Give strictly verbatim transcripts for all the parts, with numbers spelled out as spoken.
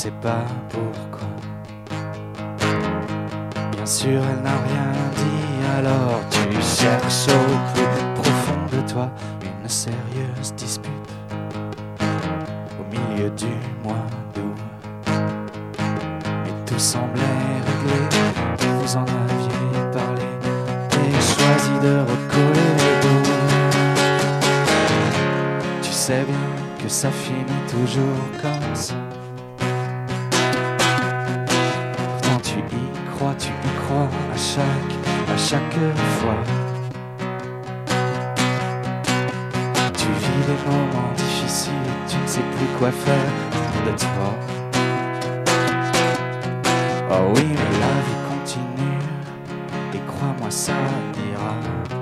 sais pas pourquoi. Bien sûr, elle n'a rien dit, alors tu cherches au plus profond de toi une sérieuse dispute au milieu du mois d'août. Et tout semblait réglé, vous en aviez parlé et choisi de recoller les bouts. Tu sais bien que ça finit toujours comme ça. Pourtant tu y crois, tu y crois à chaque, à chaque fois. Tu vis des moments difficiles et tu ne sais plus quoi faire de toi. Oh oui, mais la vie continue et crois-moi ça ira.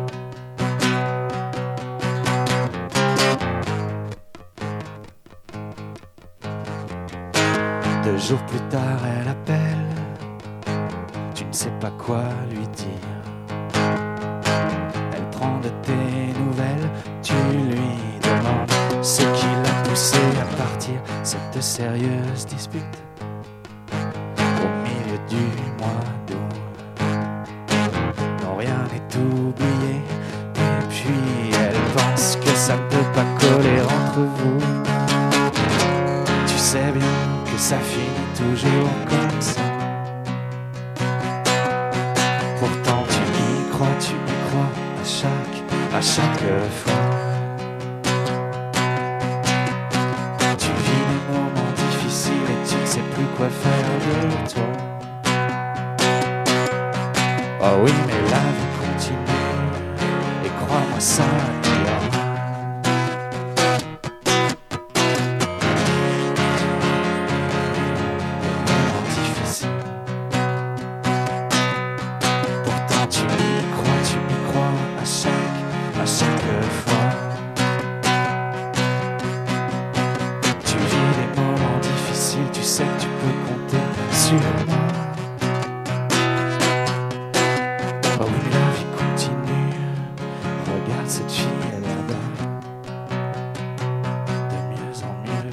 Deux jours plus tard, elle appelle. Tu ne sais pas quoi lui dire. Elle prend de tes nouvelles. Tu lui demandes ce qui l'a poussé à partir. Cette sérieuse dispute au milieu du mois d'août. Non, rien n'est oublié. Et puis elle pense que ça ne peut pas coller entre vous. Tu sais bien que ça finit toujours comme ça. Pourtant tu y crois, tu y crois à chaque, à chaque fois. Tu vis des moments difficiles et tu ne sais plus quoi faire de toi. Oh oui, mais la vie continue et crois-moi ça ira. À chaque fois, tu vis des moments difficiles, tu sais que tu peux compter sur moi. Oh oui, la vie continue. Regarde cette fille, elle là-bas, de mieux en mieux.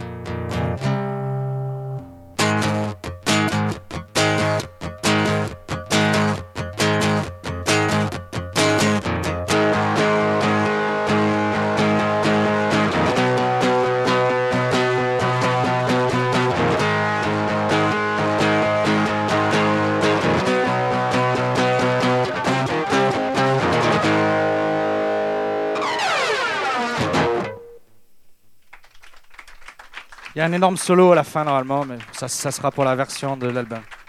Il y a un énorme solo à la fin normalement, mais ça, ça sera pour la version de l'album.